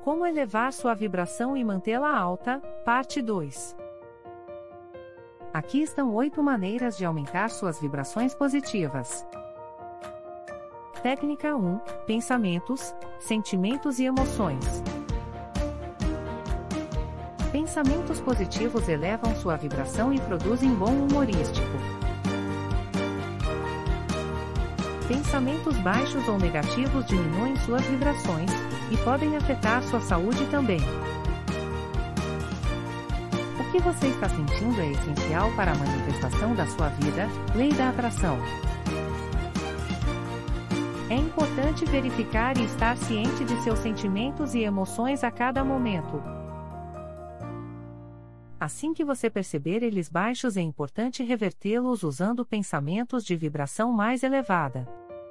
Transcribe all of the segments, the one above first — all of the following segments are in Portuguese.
Como elevar sua vibração e mantê-la alta, parte 2. Aqui estão 8 maneiras de aumentar suas vibrações positivas. Técnica 1. Pensamentos, sentimentos e emoções. Pensamentos positivos elevam sua vibração e produzem bom humorístico. Pensamentos baixos ou negativos diminuem suas vibrações, e podem afetar sua saúde também. O que você está sentindo é essencial para a manifestação da sua vida, lei da atração. É importante verificar e estar ciente de seus sentimentos e emoções a cada momento. Assim que você perceber eles baixos, é importante revertê-los usando pensamentos de vibração mais elevada.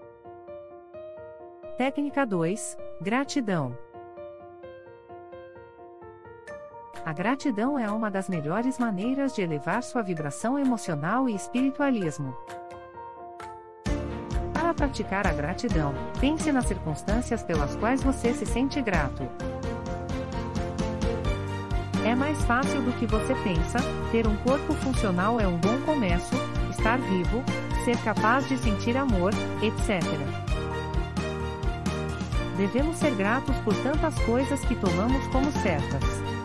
Técnica 2. Gratidão. A gratidão é uma das melhores maneiras de elevar sua vibração emocional e espiritualismo. Para praticar a gratidão, pense nas circunstâncias pelas quais você se sente grato. É mais fácil do que você pensa, ter um corpo funcional é um bom começo, estar vivo, ser capaz de sentir amor, etc. Devemos ser gratos por tantas coisas que tomamos como certas.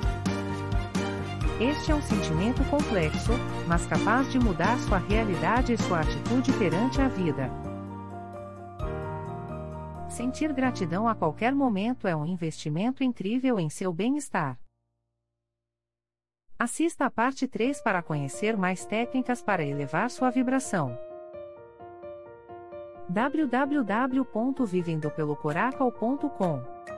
Este é um sentimento complexo, mas capaz de mudar sua realidade e sua atitude perante a vida. Sentir gratidão a qualquer momento é um investimento incrível em seu bem-estar. Assista a parte 3 para conhecer mais técnicas para elevar sua vibração. www.vivendopelocoracle.com